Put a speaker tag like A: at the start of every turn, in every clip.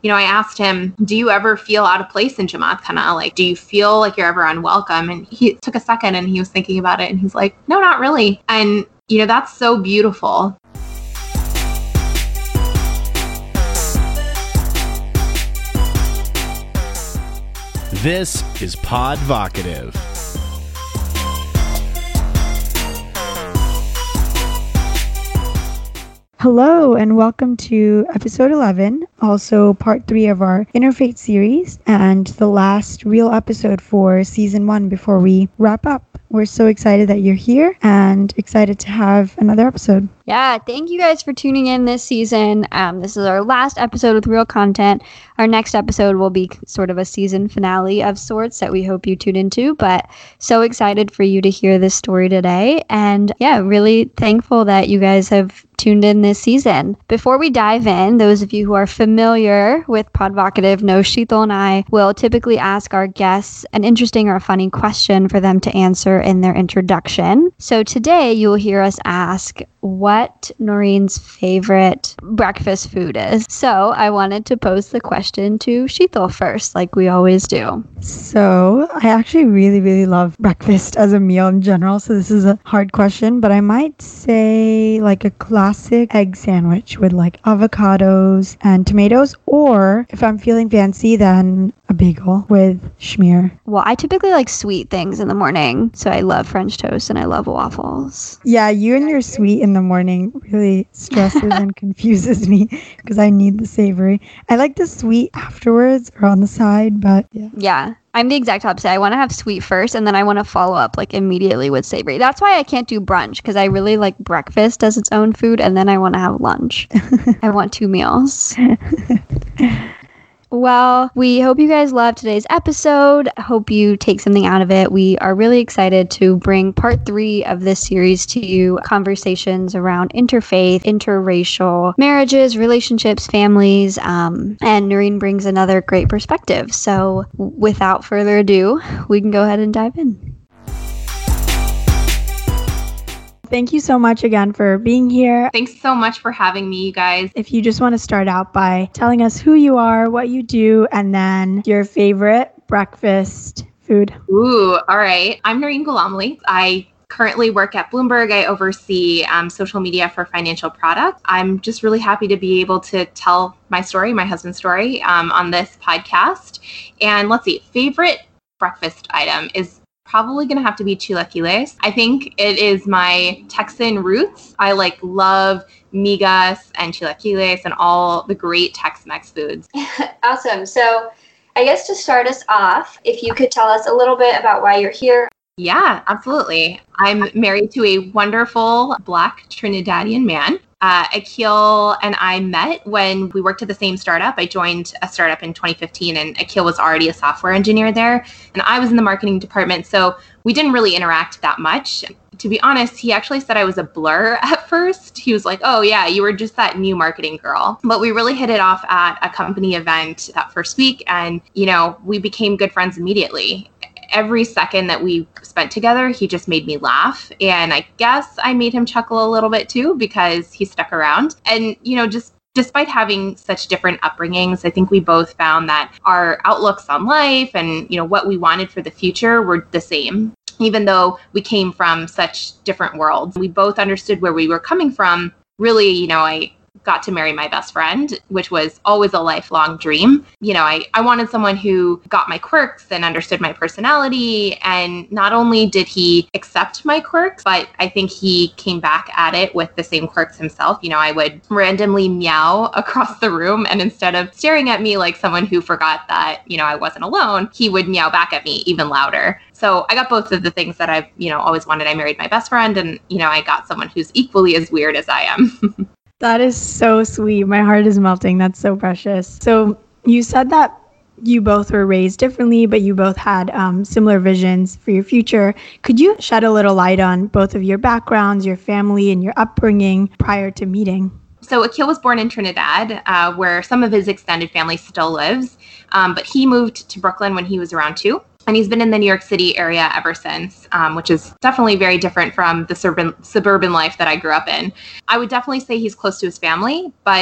A: I asked him, do you ever feel out of place in Jamaat Khana? Like, do you feel like you're ever unwelcome? And he took a second and he was thinking about it and he's like, no, not really. And, that's so beautiful.
B: This is Podvocative.
C: Hello and welcome to episode 11, also part 3 of our Interfaith series and the last real episode for season 1 before we wrap up. We're so excited that you're here and excited to have another episode.
D: Yeah, thank you guys for tuning in this season. This is our last episode with real content. Our next episode will be sort of a season finale of sorts that we hope you tune into, but so excited for you to hear this story today. And yeah, really thankful that you guys have tuned in this season. Before we dive in, those of you who are familiar with Podvocative know Sheetal and I will typically ask our guests an interesting or a funny question for them to answer in their introduction. So today you'll hear us ask what Noreen's favorite breakfast food is. So I wanted to pose the question to Sheetal first, like we always do.
C: So I actually really, really love breakfast as a meal in general. So this is a hard question, but I might say like a classic egg sandwich with like avocados and tomatoes, or if I'm feeling fancy, then a bagel with schmear.
D: Well, I typically like sweet things in the morning. So I love French toast and I love waffles.
C: Yeah, you and your sweet in the morning really stresses and confuses me because I need the savory. I like the sweet afterwards or on the side, but yeah.
D: Yeah. I'm the exact opposite. I want to have sweet first and then I want to follow up like immediately with savory. That's why I can't do brunch, because I really like breakfast as its own food and then I want to have lunch. I want 2 meals. Well, we hope you guys loved today's episode. I hope you take something out of it. We are really excited to bring part 3 of this series to you. Conversations around interfaith, interracial marriages, relationships, families, and Noreen brings another great perspective. So without further ado, we can go ahead and dive in.
C: Thank you so much again for being here.
A: Thanks so much for having me, you guys.
C: If you just want to start out by telling us who you are, what you do, and then your favorite breakfast food.
A: Ooh, all right. I'm Noreen Ghulamali. I currently work at Bloomberg. I oversee social media for financial products. I'm just really happy to be able to tell my story, my husband's story, on this podcast. And let's see, favorite breakfast item is probably going to have to be chilaquiles. I think it is my Texan roots. I love migas and chilaquiles and all the great Tex-Mex foods.
D: Awesome. So I guess to start us off, if you could tell us a little bit about why you're here.
A: Yeah, absolutely. I'm married to a wonderful Black Trinidadian man. Akil and I met when we worked at the same startup. I joined a startup in 2015 and Akil was already a software engineer there. And I was in the marketing department. So we didn't really interact that much. To be honest, he actually said I was a blur at first. He was like, oh yeah, you were just that new marketing girl. But we really hit it off at a company event that first week. And, we became good friends immediately. Every second that we spent together, he just made me laugh. And I guess I made him chuckle a little bit too, because he stuck around. And, just despite having such different upbringings, I think we both found that our outlooks on life and, what we wanted for the future were the same. Even though we came from such different worlds, we both understood where we were coming from. Really, I got to marry my best friend, which was always a lifelong dream. I wanted someone who got my quirks and understood my personality. And not only did he accept my quirks, but I think he came back at it with the same quirks himself. I would randomly meow across the room, and instead of staring at me like someone who forgot that, I wasn't alone, he would meow back at me even louder. So I got both of the things that I've, always wanted. I married my best friend, and, I got someone who's equally as weird as I am.
C: That is so sweet. My heart is melting. That's so precious. So you said that you both were raised differently, but you both had similar visions for your future. Could you shed a little light on both of your backgrounds, your family, and your upbringing prior to meeting?
A: So Akil was born in Trinidad, where some of his extended family still lives. But he moved to Brooklyn when he was around 2. And he's been in the New York City area ever since, which is definitely very different from the suburban life that I grew up in. I would definitely say he's close to his family, but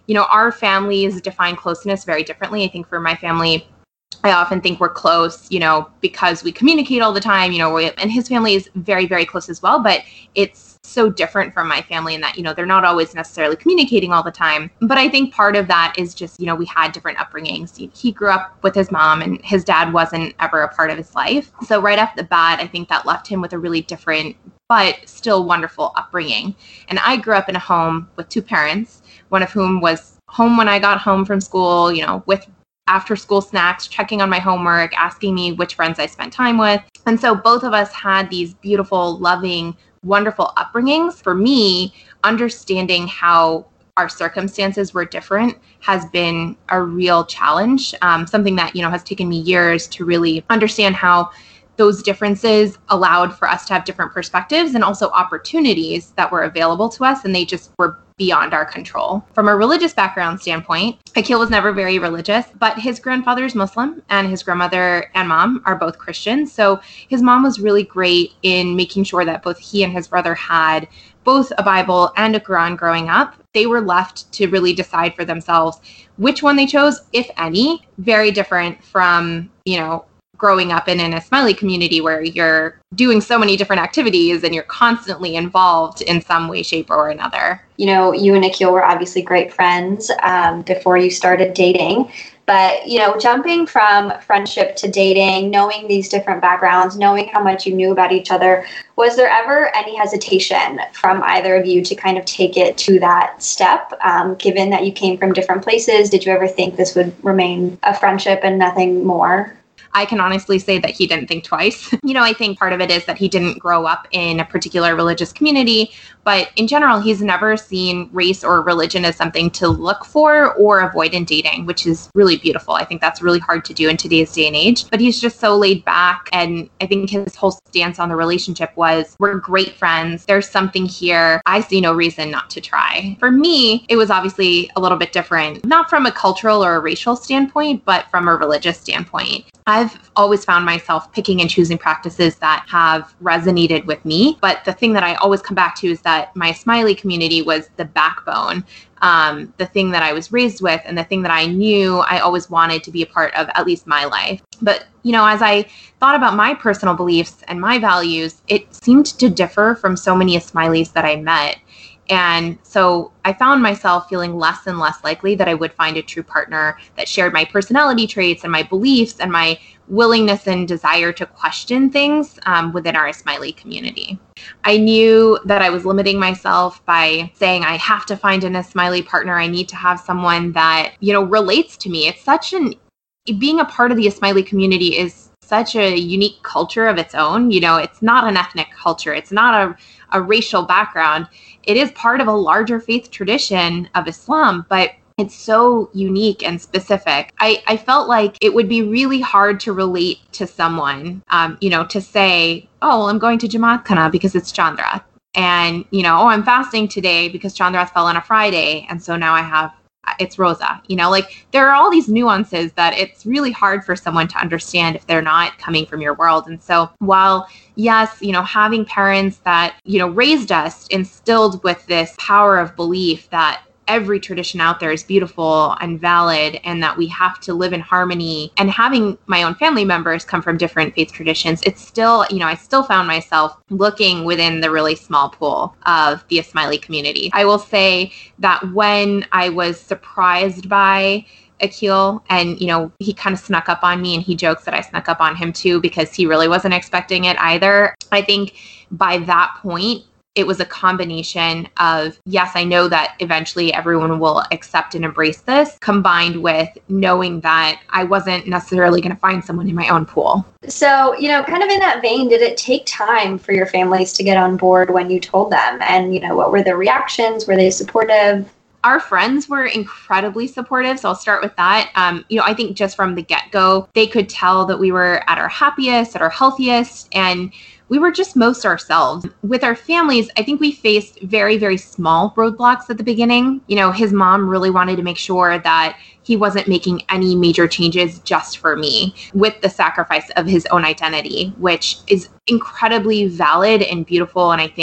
A: our families define closeness very differently. I think for my family, I often think we're close, because we communicate all the time, and his family is very, very close as well. But it's so different from my family in that, they're not always necessarily communicating all the time. But I think part of that is just, we had different upbringings. He grew up with his mom and his dad wasn't ever a part of his life. So right off the bat, I think that left him with a really different but still wonderful upbringing. And I grew up in a home with two parents, one of whom was home when I got home from school, with after school snacks, checking on my homework, asking me which friends I spent time with. And so both of us had these beautiful, loving, wonderful upbringings. For me, understanding how our circumstances were different has been a real challenge, something that, has taken me years to really understand how those differences allowed for us to have different perspectives and also opportunities that were available to us, and they just were beyond our control. From a religious background standpoint, Akil was never very religious, but his grandfather is Muslim and his grandmother and mom are both Christians. So his mom was really great in making sure that both he and his brother had both a Bible and a Quran growing up. They were left to really decide for themselves which one they chose, if any. Very different from, growing up in an Ismaili community where you're doing so many different activities and you're constantly involved in some way, shape, or another.
E: You and Akil were obviously great friends before you started dating. But, jumping from friendship to dating, knowing these different backgrounds, knowing how much you knew about each other, was there ever any hesitation from either of you to kind of take it to that step? Given that you came from different places, did you ever think this would remain a friendship and nothing more?
A: I can honestly say that he didn't think twice. I think part of it is that he didn't grow up in a particular religious community, but in general, he's never seen race or religion as something to look for or avoid in dating, which is really beautiful. I think that's really hard to do in today's day and age, but he's just so laid back. And I think his whole stance on the relationship was, we're great friends. There's something here. I see no reason not to try. For me, it was obviously a little bit different, not from a cultural or a racial standpoint, but from a religious standpoint. I've always found myself picking and choosing practices that have resonated with me. But the thing that I always come back to is that my Ismaili community was the backbone, the thing that I was raised with and the thing that I knew I always wanted to be a part of at least my life. But, as I thought about my personal beliefs and my values, it seemed to differ from so many Ismailis that I met. And so I found myself feeling less and less likely that I would find a true partner that shared my personality traits and my beliefs and my willingness and desire to question things within our Ismaili community. I knew that I was limiting myself by saying I have to find an Ismaili partner. I need to have someone that, relates to me. Being a part of the Ismaili community is such a unique culture of its own. It's not an ethnic culture. It's not a racial background. It is part of a larger faith tradition of Islam, but it's so unique and specific. I felt like it would be really hard to relate to someone, to say, oh, well, I'm going to Jamaat Khana because it's Chandra. And, I'm fasting today because Chandra fell on a Friday. And so now it's Rosa. There are all these nuances that it's really hard for someone to understand if they're not coming from your world. And so while, yes, having parents that, raised us, instilled with this power of belief that every tradition out there is beautiful and valid and that we have to live in harmony, and having my own family members come from different faith traditions, it's still, I still found myself looking within the really small pool of the Ismaili community. I will say that when I was surprised by Akil and, he kind of snuck up on me, and he jokes that I snuck up on him too because he really wasn't expecting it either. I think by that point, it was a combination of, yes, I know that eventually everyone will accept and embrace this, combined with knowing that I wasn't necessarily going to find someone in my own pool.
E: So, kind of in that vein, did it take time for your families to get on board when you told them? And, what were their reactions? Were they supportive?
A: Our friends were incredibly supportive. So I'll start with that. I think just from the get-go, they could tell that we were at our happiest, at our healthiest, and we were just most ourselves. With our families, I think we faced very, very small roadblocks at the beginning. His mom really wanted to make sure that he wasn't making any major changes just for me, with the sacrifice of his own identity, which is incredibly valid and beautiful, and I think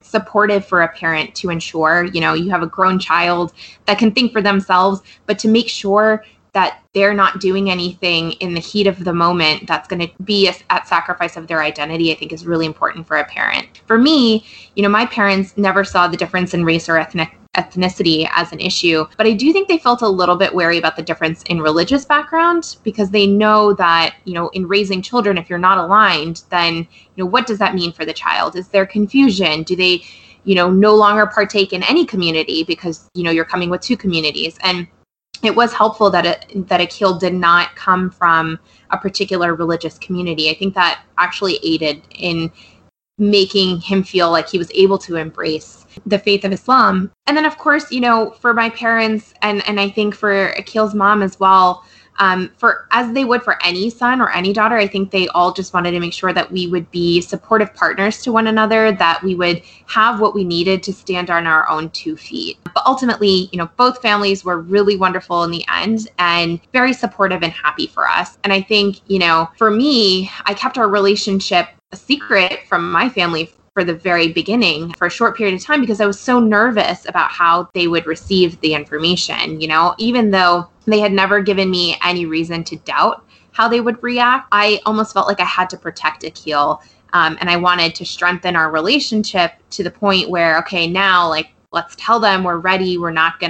A: supportive for a parent to ensure, you have a grown child that can think for themselves, but to make sure that they're not doing anything in the heat of the moment that's going to be at sacrifice of their identity, I think is really important for a parent. For me, my parents never saw the difference in race or ethnicity as an issue, but I do think they felt a little bit wary about the difference in religious background, because they know that, in raising children, if you're not aligned, then, what does that mean for the child? Is there confusion? Do they, no longer partake in any community because, you're coming with two communities? And it was helpful that Akil did not come from a particular religious community. I think that actually aided in making him feel like he was able to embrace the faith of Islam. And then, of course, for my parents and I think for Akil's mom as well, for as they would for any son or any daughter, I think they all just wanted to make sure that we would be supportive partners to one another, that we would have what we needed to stand on our own 2 feet. But ultimately, both families were really wonderful in the end and very supportive and happy for us. And I think, for me, I kept our relationship a secret from my family for the very beginning for a short period of time because I was so nervous about how they would receive the information, even though they had never given me any reason to doubt how they would react. I almost felt like I had to protect Akil, and I wanted to strengthen our relationship to the point where, okay, now let's tell them we're ready.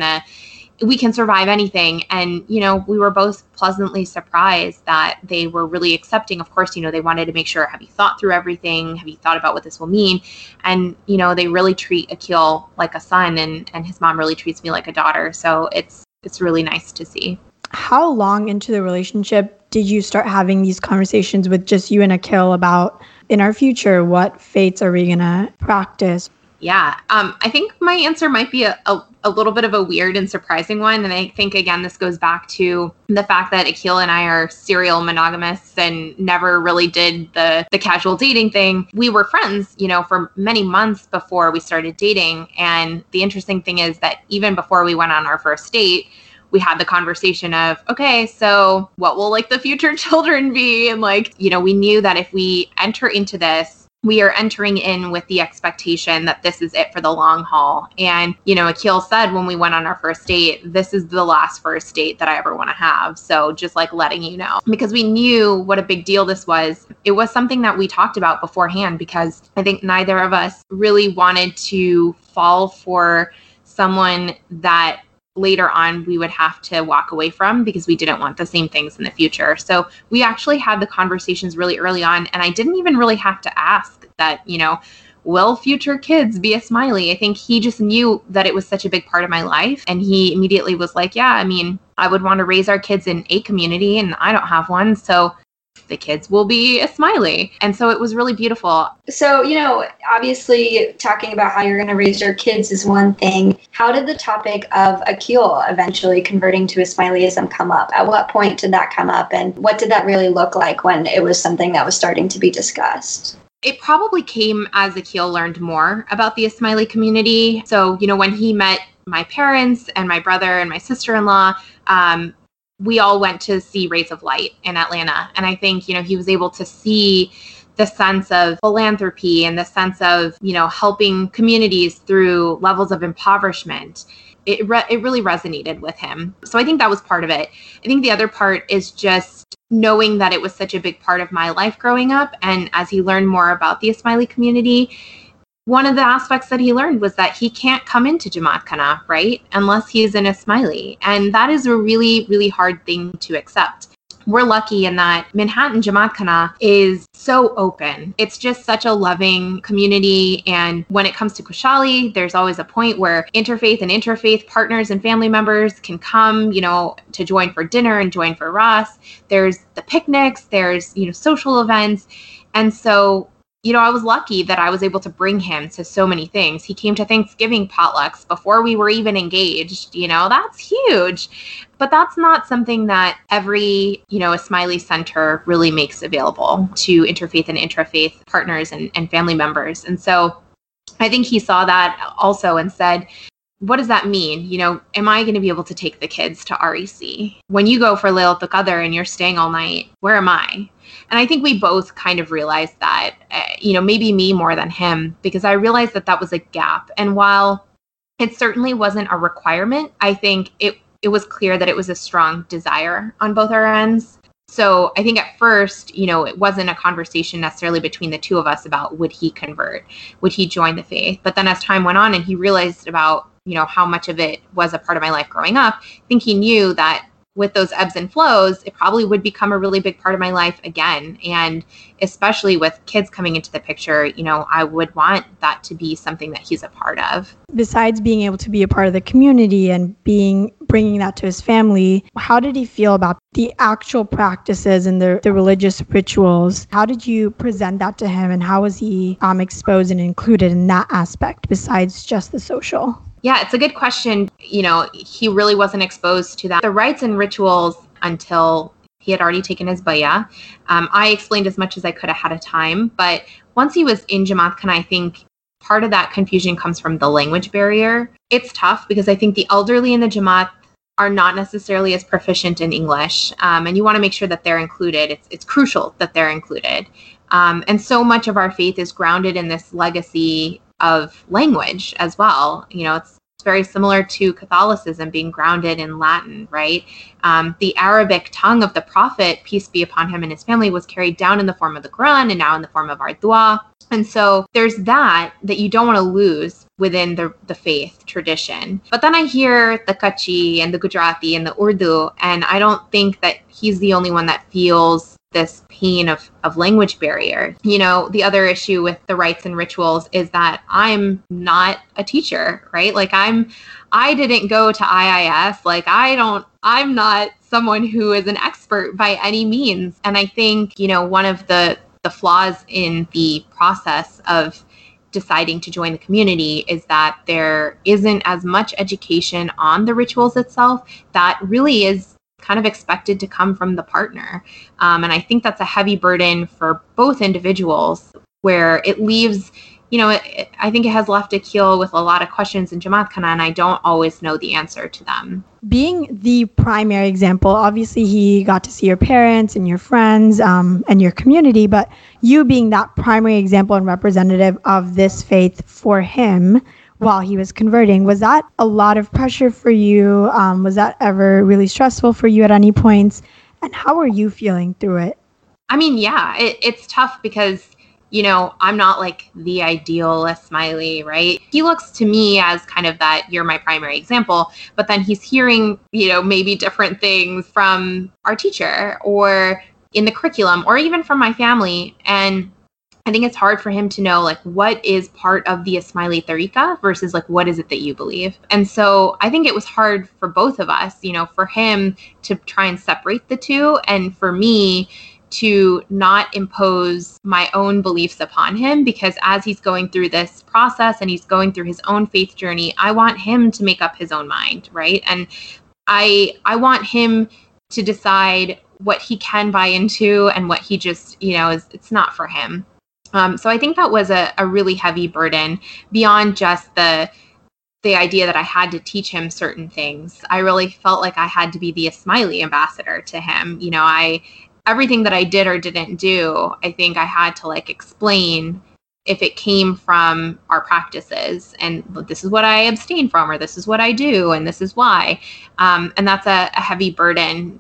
A: We can survive anything. And, we were both pleasantly surprised that they were really accepting. Of course, they wanted to make sure, have you thought through everything? Have you thought about what this will mean? And, they really treat Akil like a son, and his mom really treats me like a daughter. So it's really nice to see.
F: How long into the relationship did you start having these conversations with just you and Akil about, in our future, what faiths are we going to practice?
A: Yeah, I think my answer might be a little bit of a weird and surprising one. And I think, again, this goes back to the fact that Akil and I are serial monogamists and never really did the casual dating thing. We were friends, for many months before we started dating. And the interesting thing is that even before we went on our first date, we had the conversation of, okay, so what will the future children be? And we knew that if we enter into this, we are entering in with the expectation that this is it for the long haul. And, Akil said when we went on our first date, this is the last first date that I ever want to have. So just letting you know, because we knew what a big deal this was. It was something that we talked about beforehand, because I think neither of us really wanted to fall for someone that later on we would have to walk away from, because we didn't want the same things in the future. So we actually had the conversations really early on, and I didn't even really have to ask that, will future kids be a Smiley? I think he just knew that it was such a big part of my life, and he immediately was like, yeah, I would want to raise our kids in a community, and I don't have one, so the kids will be a Smiley. And so it was really beautiful.
E: So, obviously talking about how you're going to raise your kids is one thing. How did the topic of Akil eventually converting to a Smileyism come up? At what point did that come up? And what did that really look like when it was something that was starting to be discussed?
A: It probably came as Akil learned more about the Ismaili community. So, when he met my parents and my brother and my sister-in-law, we all went to see Rays of Light in Atlanta. And I think, he was able to see the sense of philanthropy and the sense of, helping communities through levels of impoverishment. It really resonated with him. So I think that was part of it. I think the other part is just knowing that it was such a big part of my life growing up. And as he learned more about the Ismaili community, one of the aspects that he learned was that he can't come into Jamaat Khana, right, unless he is an Ismaili. And that is a really, really hard thing to accept. We're lucky in that Manhattan Jamaat Khana is so open. It's just such a loving community. And when it comes to Khoshali, there's always a point where interfaith partners and family members can come, to join for dinner and join for Ras. There's the picnics, there's, social events. And so, I was lucky that I was able to bring him to so many things. He came to Thanksgiving potlucks before we were even engaged. That's huge. But that's not something that every, Ismaili center really makes available to interfaith and intrafaith partners and family members. And so I think he saw that also and said, what does that mean? Am I going to be able to take the kids to REC? When you go for Laylat al-Qadr and you're staying all night, where am I? And I think we both kind of realized that, maybe me more than him, because I realized that was a gap. And while it certainly wasn't a requirement, I think it was clear that it was a strong desire on both our ends. So I think at first, it wasn't a conversation necessarily between the two of us about would he convert, would he join the faith. But then as time went on and he realized about, how much of it was a part of my life growing up, I think he knew that with those ebbs and flows, it probably would become a really big part of my life again. And especially with kids coming into the picture, I would want that to be something that he's a part of.
F: Besides being able to be a part of the community and bringing that to his family, how did he feel about the actual practices and the religious rituals? How did you present that to him, and how was he exposed and included in that aspect besides just the social?
A: Yeah, it's a good question. He really wasn't exposed to that. The rites and rituals until he had already taken his bayah. I explained as much as I could ahead of time. But once he was in Jamaat Khana, I think part of that confusion comes from the language barrier. It's tough because I think the elderly in the Jamaat are not necessarily as proficient in English. And you want to make sure that they're included. It's crucial that they're included. And so much of our faith is grounded in this legacy of language as well. It's very similar to Catholicism being grounded in Latin, right? The Arabic tongue of the Prophet, peace be upon him and his family, was carried down in the form of the Quran and now in the form of our dua. And so there's that you don't want to lose within the faith tradition. But then I hear the Kutchi and the Gujarati and the Urdu, and I don't think that he's the only one that feels this pain of language barrier. The other issue with the rites and rituals is that I'm not a teacher, right? Like I didn't go to IIS. Like I'm not someone who is an expert by any means. And I think, one of the flaws in the process of deciding to join the community is that there isn't as much education on the rituals itself that really is kind of expected to come from the partner. And I think that's a heavy burden for both individuals, where it leaves, I think it has left Akil with a lot of questions in Jamaat Khana, and I don't always know the answer to them.
F: Being the primary example, obviously he got to see your parents and your friends and your community, but you being that primary example and representative of this faith for him while he was converting, was that a lot of pressure for you? Was that ever really stressful for you at any points? And how are you feeling through it?
A: I mean, yeah, it's tough because, I'm not like the ideal Ismaili, right? He looks to me as kind of that you're my primary example, but then he's hearing, maybe different things from our teacher or in the curriculum or even from my family. And I think it's hard for him to know, like, what is part of the Ismaili Tariqa versus, like, what is it that you believe? And so I think it was hard for both of us, for him to try and separate the two, and for me to not impose my own beliefs upon him, because as he's going through this process and he's going through his own faith journey, I want him to make up his own mind, right? And I want him to decide what he can buy into and what he just, it's not for him. So I think that was a really heavy burden beyond just the idea that I had to teach him certain things. I really felt like I had to be the Ismaili ambassador to him. Everything that I did or didn't do, I think I had to explain if it came from our practices, and this is what I abstain from, or this is what I do, and this is why. And that's a heavy burden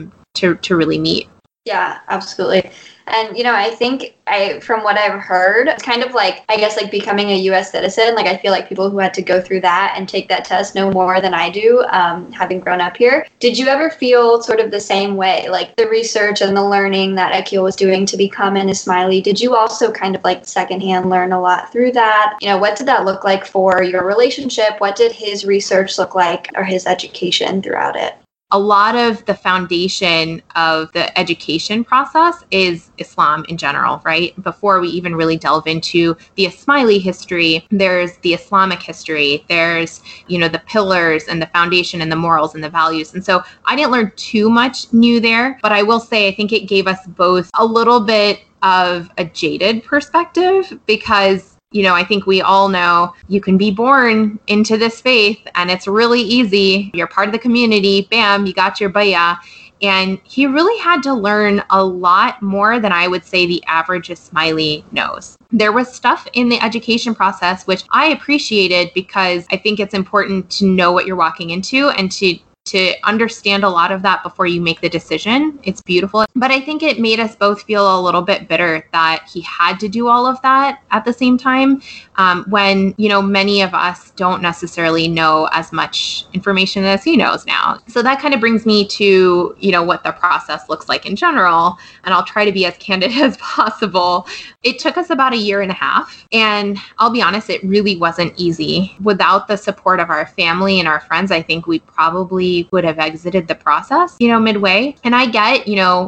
A: to really meet.
E: Yeah, absolutely. And, I think from what I've heard, it's kind of becoming a U.S. citizen. I feel like people who had to go through that and take that test know more than I do, having grown up here. Did you ever feel sort of the same way? The research and the learning that Akil was doing to become an Ismaili, did you also kind of secondhand learn a lot through that? What did that look like for your relationship? What did his research look like, or his education throughout it?
A: A lot of the foundation of the education process is Islam in general, right? Before we even really delve into the Ismaili history, there's the Islamic history, there's, the pillars and the foundation and the morals and the values. And so I didn't learn too much new there, but I will say I think it gave us both a little bit of a jaded perspective, because I think we all know you can be born into this faith and it's really easy. You're part of the community. Bam, you got your bayah. And he really had to learn a lot more than I would say the average Ismaili knows. There was stuff in the education process which I appreciated because I think it's important to know what you're walking into and to understand a lot of that before you make the decision. It's beautiful. But I think it made us both feel a little bit bitter that he had to do all of that at the same time when, many of us don't necessarily know as much information as he knows now. So that kind of brings me to, what the process looks like in general. And I'll try to be as candid as possible. It took us about 1.5 years. And I'll be honest, it really wasn't easy. Without the support of our family and our friends, I think we probably would have exited the process, midway. And I get,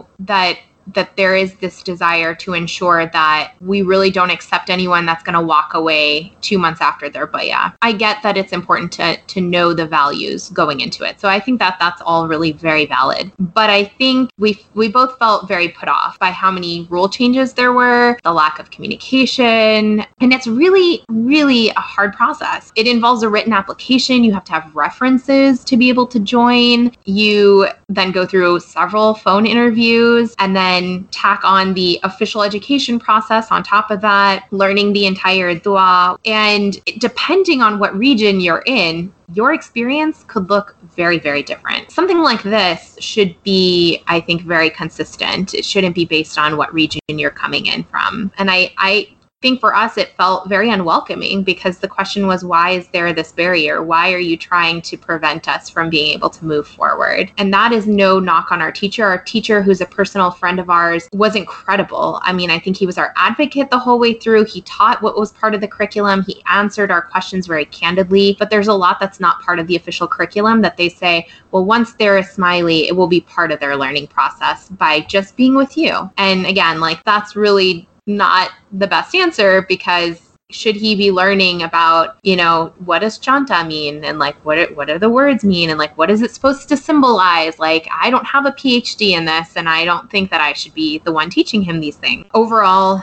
A: that there is this desire to ensure that we really don't accept anyone that's going to walk away 2 months after their bayah. I get that it's important to know the values going into it. So I think that that's all really very valid. But I think we both felt very put off by how many rule changes there were, the lack of communication. And it's really, really a hard process. It involves a written application. You have to have references to be able to join. You then go through several phone interviews and then tack on the official education process on top of that, learning the entire dua. And depending on what region you're in, your experience could look very, very different. Something like this should be, I think, very consistent. It shouldn't be based on what region you're coming in from. And I think for us, it felt very unwelcoming because the question was, why is there this barrier? Why are you trying to prevent us from being able to move forward? And that is no knock on our teacher. Our teacher, who's a personal friend of ours, was incredible. I mean, I think he was our advocate the whole way through. He taught what was part of the curriculum. He answered our questions very candidly, but there's a lot that's not part of the official curriculum that they say, well, once they're Ismaili, it will be part of their learning process by just being with you. And again, that's really not the best answer because should he be learning about, what does chanta mean? And what are the words mean? And what is it supposed to symbolize? I don't have a PhD in this and I don't think that I should be the one teaching him these things. Overall,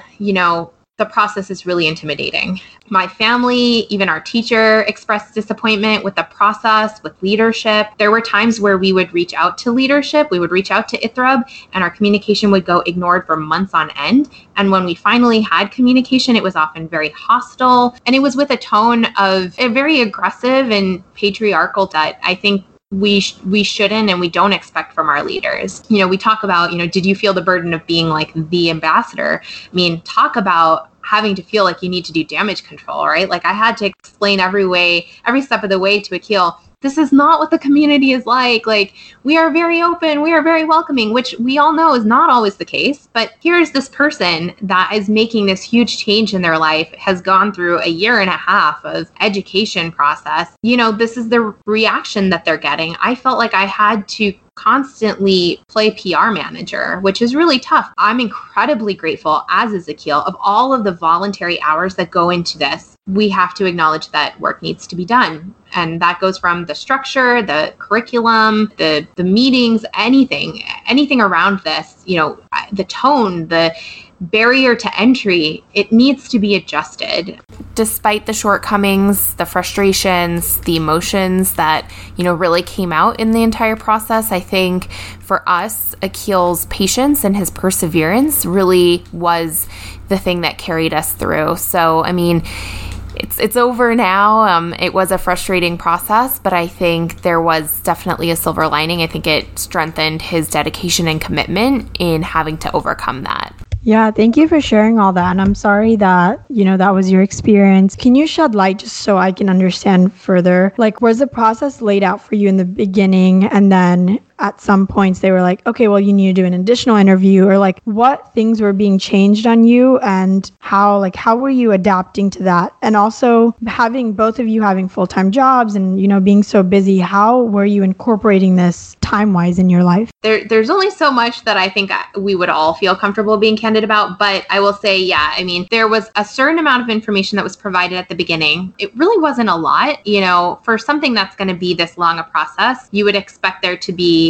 A: the process is really intimidating. My family, even our teacher, expressed disappointment with the process, with leadership. There were times where we would reach out to leadership, we would reach out to ITRAB, and our communication would go ignored for months on end. And when we finally had communication, it was often very hostile. And it was with a tone of a very aggressive and patriarchal that I think we shouldn't and we don't expect from our leaders. We talk about, did you feel the burden of being the ambassador? I mean, talk about having to feel like you need to do damage control, right? I had to explain every step of the way to Akil, this is not what the community is like. We are very open, we are very welcoming, which we all know is not always the case. But here's this person that is making this huge change in their life, has gone through 1.5 years of education process. This is the reaction that they're getting. I felt like I had to constantly play PR manager, which is really tough. I'm incredibly grateful, as is Akil, of all of the voluntary hours that go into this. We have to acknowledge that work needs to be done. And that goes from the structure, the curriculum, the meetings, anything around this, the tone, the barrier to entry, it needs to be adjusted. Despite the shortcomings, the frustrations, the emotions that, really came out in the entire process, I think for us, Akil's patience and his perseverance really was the thing that carried us through. So, I mean, it's over now. It was a frustrating process, but I think there was definitely a silver lining. I think it strengthened his dedication and commitment in having to overcome that.
F: Yeah, thank you for sharing all that. And I'm sorry that, that was your experience. Can you shed light just so I can understand further? Was the process laid out for you in the beginning and then at some points they were like, okay, well, you need to do an additional interview, or what things were being changed on you and how were you adapting to that? And also both of you having full-time jobs and, being so busy, how were you incorporating this time-wise in your life?
A: There's only so much that I think we would all feel comfortable being candid about, but I will say, there was a certain amount of information that was provided at the beginning. It really wasn't a lot, for something that's going to be this long a process. You would expect there to be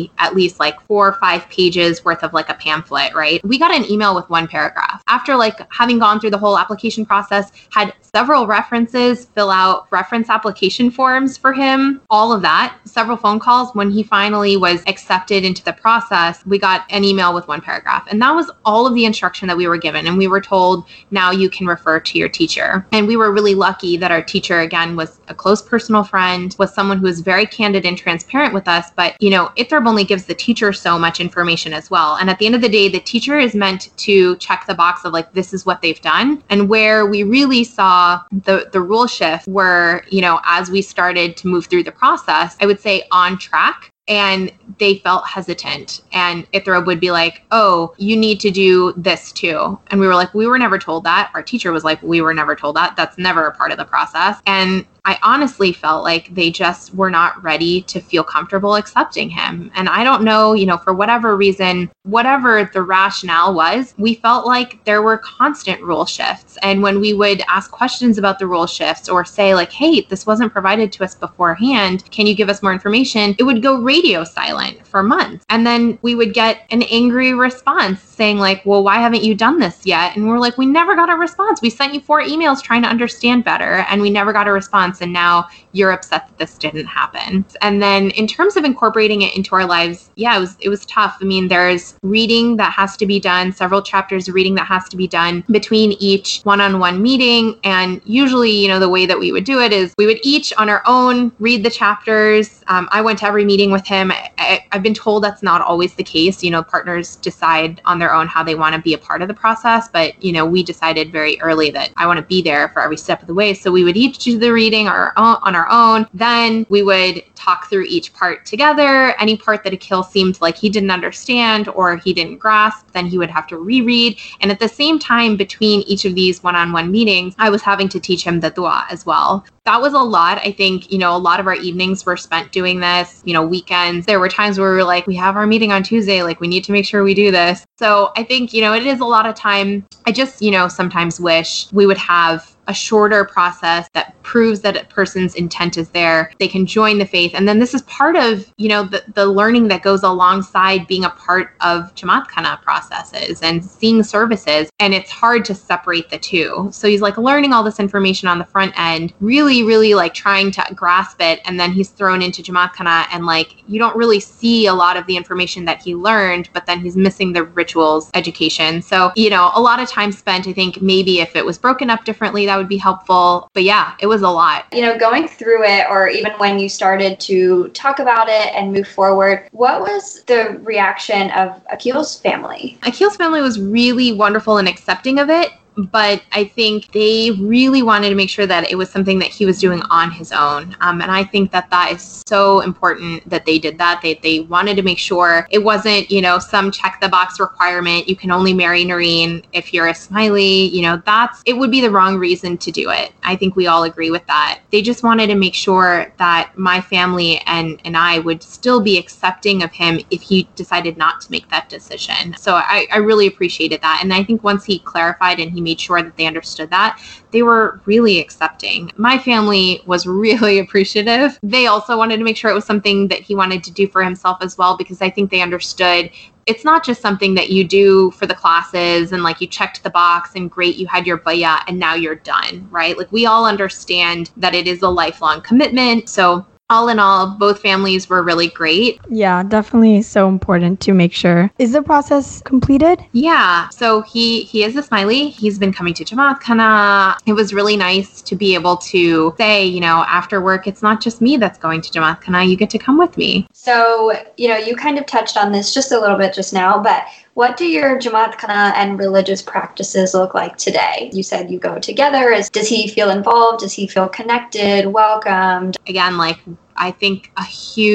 A: be at least like 4 or 5 pages worth of like a pamphlet, right? We got an email with 1 paragraph. After like having gone through the whole application process, had several references fill out reference application forms for him, all of that, several phone calls. When he finally was accepted into the process, we got an email with 1 paragraph. And that was all of the instruction that we were given. And we were told, now you can refer to your teacher. And we were really lucky that our teacher, again, was a close personal friend, was someone who was very candid and transparent with us. But, ITHRB only gives the teacher so much information as well. And at the end of the day, the teacher is meant to check the box of like, this is what they've done. And where we really saw the rule shift were, as we started to move through the process, I would say on track. And they felt hesitant. And ITHRB would be like, oh, you need to do this too. And we were like, we were never told that. Our teacher was like, we were never told that. That's never a part of the process. And I honestly felt like they just were not ready to feel comfortable accepting him. And I don't know, for whatever reason, whatever the rationale was, we felt like there were constant rule shifts. And when we would ask questions about the rule shifts or say like, hey, this wasn't provided to us beforehand, can you give us more information? It would go radio silent for months. And then we would get an angry response saying like, well, why haven't you done this yet? And we're like, we never got a response. We sent you 4 emails trying to understand better and we never got a response. And now you're upset that this didn't happen. And then in terms of incorporating it into our lives, yeah, it was tough. I mean, there's reading that has to be done, several chapters of reading that has to be done between each one-on-one meeting. And usually, the way that we would do it is we would each on our own read the chapters. I went to every meeting with him. I've been told that's not always the case. Partners decide on their own how they want to be a part of the process. But, we decided very early that I want to be there for every step of the way. So we would each do the reading on our own. Then we would talk through each part together. Any part that Akil seemed like he didn't understand or he didn't grasp, then he would have to reread. And at the same time, between each of these one-on-one meetings, I was having to teach him the dua as well. That was a lot. I think, a lot of our evenings were spent doing this, weekends. There were times where we were like, we have our meeting on Tuesday, like we need to make sure we do this. So I think, it is a lot of time. I just, sometimes wish we would have a shorter process that proves that a person's intent is there. They can join the faith. And then this is part of, the learning that goes alongside being a part of Jamaat Khana processes and seeing services. And it's hard to separate the two. So he's like learning all this information on the front end, really like trying to grasp it. And then he's thrown into Jamaat Khana and like, you don't really see a lot of the information that he learned, but then he's missing the rituals education. So, a lot of time spent, I think maybe if it was broken up differently, that would be helpful. But yeah, it was a lot.
E: Going through it, or even when you started to talk about it and move forward, what was the reaction of Akil's family?
A: Akil's family was really wonderful and accepting of it. But I think they really wanted to make sure that it was something that he was doing on his own. And I think that is so important that they did that. They wanted to make sure it wasn't, some check the box requirement. You can only marry Noreen if you're a Smiley. It would be the wrong reason to do it. I think we all agree with that. They just wanted to make sure that my family and I would still be accepting of him if he decided not to make that decision. So I really appreciated that. And I think once he clarified and he made sure that they understood that, they were really accepting. My family was really appreciative. They also wanted to make sure it was something that he wanted to do for himself as well, because I think they understood it's not just something that you do for the classes and like you checked the box and great, you had your bayah and now you're done, right? Like we all understand that it is a lifelong commitment. So all in all, both families were really great.
F: Yeah, definitely so important to make sure. Is the process completed?
A: Yeah. So he is a Smiley. He's been coming to Jamaat Khana. It was really nice to be able to say, after work, it's not just me that's going to Jamaat Khana. You get to come with me.
E: So, you kind of touched on this just a little bit just now, but what do your Jamaat Khana and religious practices look like today? You said you go together. Does he feel involved? Does he feel connected, welcomed?
A: Again, I think a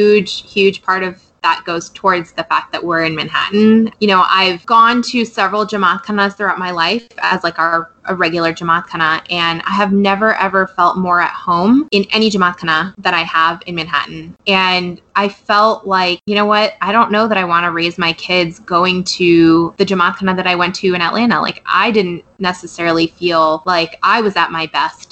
A: huge part of that goes towards the fact that we're in Manhattan. I've gone to several Jamaat Khanas throughout my life as a regular Jamaat Khana, and I have never ever felt more at home in any Jamaat Khana that I have in Manhattan. And I felt like, I don't know that I want to raise my kids going to the Jamaat Khana that I went to in Atlanta. Like I didn't necessarily feel like I was at my best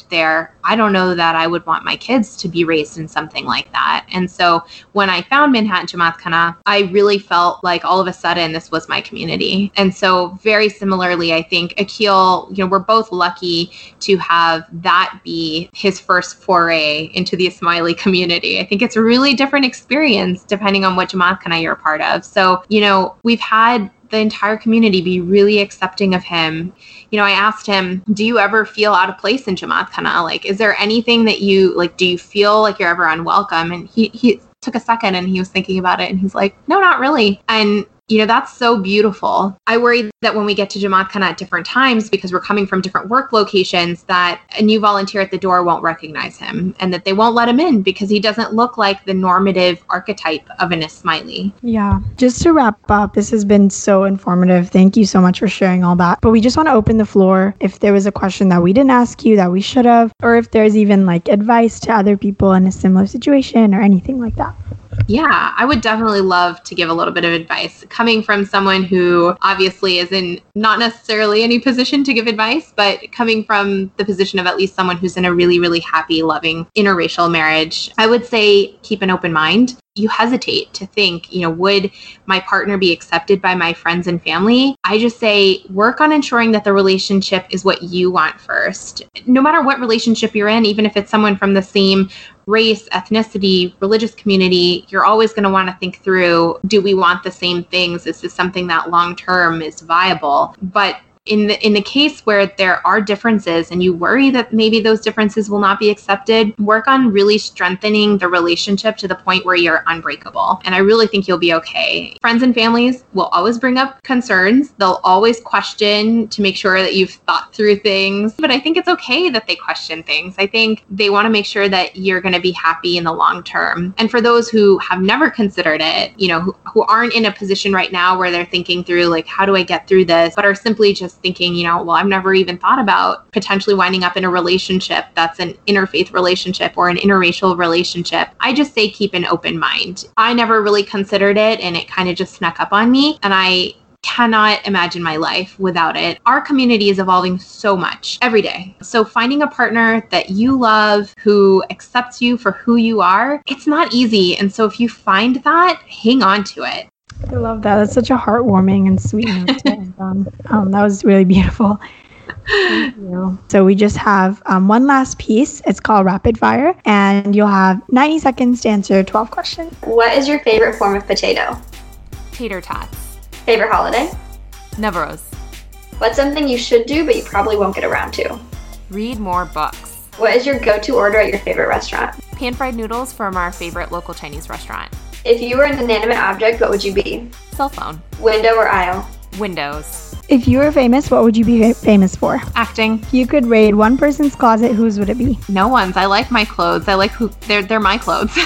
A: lived there, I don't know that I would want my kids to be raised in something like that. And so when I found Manhattan Jamaat Khana, I really felt like all of a sudden this was my community. And so very similarly, I think Akil, we're both lucky to have that be his first foray into the Ismaili community. I think it's a really different experience depending on what Jamaat Khana you're a part of. So, we've had the entire community be really accepting of him. I asked him, do you ever feel out of place in Jamaat Khana? Like, is there anything that do you feel like you're ever unwelcome? And he took a second and he was thinking about it and he's like, no, not really. And that's so beautiful. I worry that when we get to Jamaat Khana at different times, because we're coming from different work locations, that a new volunteer at the door won't recognize him and that they won't let him in because he doesn't look like the normative archetype of an Ismaili.
F: Yeah. Just to wrap up, this has been so informative. Thank you so much for sharing all that. But we just want to open the floor. If there was a question that we didn't ask you that we should have, or if there's even advice to other people in a similar situation or anything like that.
A: Yeah, I would definitely love to give a little bit of advice. Coming from someone who obviously is in not necessarily any position to give advice, but coming from the position of at least someone who's in a really, really happy, loving interracial marriage, I would say keep an open mind. You hesitate to think, would my partner be accepted by my friends and family? I just say work on ensuring that the relationship is what you want first. No matter what relationship you're in, even if it's someone from the same race, ethnicity, religious community, you're always going to want to think through, do we want the same things? Is this something that long-term is viable? But in the case where there are differences and you worry that maybe those differences will not be accepted, work on really strengthening the relationship to the point where you're unbreakable. And I really think you'll be okay. Friends and families will always bring up concerns. They'll always question to make sure that you've thought through things. But I think it's okay that they question things. I think they want to make sure that you're going to be happy in the long term. And for those who have never considered it, who aren't in a position right now where they're thinking through, how do I get through this, but are simply just thinking, I've never even thought about potentially winding up in a relationship that's an interfaith relationship or an interracial relationship. I just say keep an open mind. I never really considered it and it kind of just snuck up on me and I cannot imagine my life without it. Our community is evolving so much every day. So finding a partner that you love, who accepts you for who you are, it's not easy. And so if you find that, hang on to it.
F: I love that. That's such a heartwarming and sweet note to end on. That was really beautiful. Thank you. So we just have one last piece. It's called Rapid Fire, and you'll have 90 seconds to answer 12 questions.
E: What is your favorite form of potato?
G: Tater tots.
E: Favorite holiday?
G: Navroz.
E: What's something you should do but you probably won't get around to?
G: Read more books.
E: What is your go-to order at your favorite restaurant?
G: Pan-fried noodles from our favorite local Chinese restaurant.
E: If you were an inanimate object, what would you be?
G: Cell phone.
E: Window or aisle?
G: Windows.
F: If you were famous, what would you be famous for?
A: Acting.
F: If you could raid one person's closet, whose would it be?
A: No one's. I like my clothes. I like they're my clothes.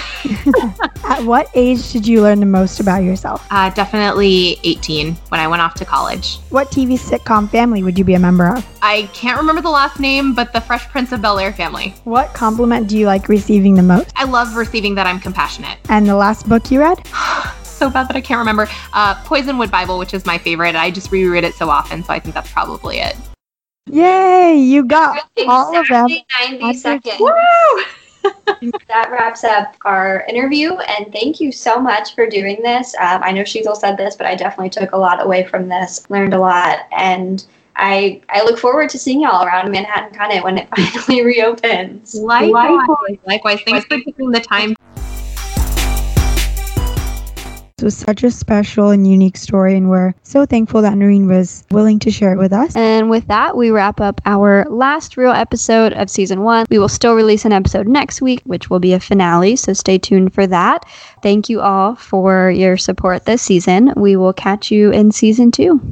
F: At what age did you learn the most about yourself?
A: Definitely 18 when I went off to college.
F: What TV sitcom family would you be a member of?
A: I can't remember the last name, but the Fresh Prince of Bel-Air family.
F: What compliment do you like receiving the most?
A: I love receiving that I'm compassionate.
F: And the last book you read?
A: So bad that I can't remember. Poisonwood Bible, which is my favorite. I just reread it so often, so I think that's probably it.
F: Yay! You got all of them.
E: 90 seconds.
A: Woo!
E: That wraps up our interview, and thank you so much for doing this. I know Sheetal said this, but I definitely took a lot away from this, learned a lot, and I look forward to seeing y'all around Manhattan Khana when it finally reopens.
A: Likewise. Thanks for taking the time.
C: It was such a special and unique story, and we're so thankful that Noreen was willing to share it with us.
D: And with that, we wrap up our last real episode of season 1. We will still release an episode next week, which will be a finale, so stay tuned for that. Thank you all for your support this season. We will catch you in season 2.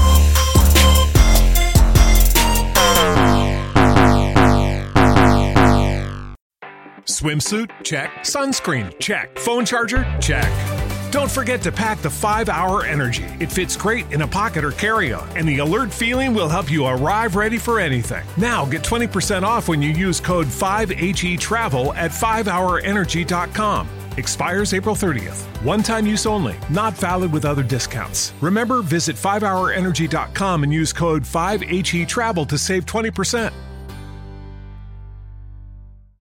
H: Swimsuit? Check. Sunscreen? Check. Phone charger? Check. Don't forget to pack the 5-Hour Energy. It fits great in a pocket or carry-on, and the alert feeling will help you arrive ready for anything. Now get 20% off when you use code 5HETRAVEL at 5hourenergy.com. Expires April 30th. One-time use only. Not valid with other discounts. Remember, visit 5hourenergy.com and use code 5HETRAVEL to save 20%.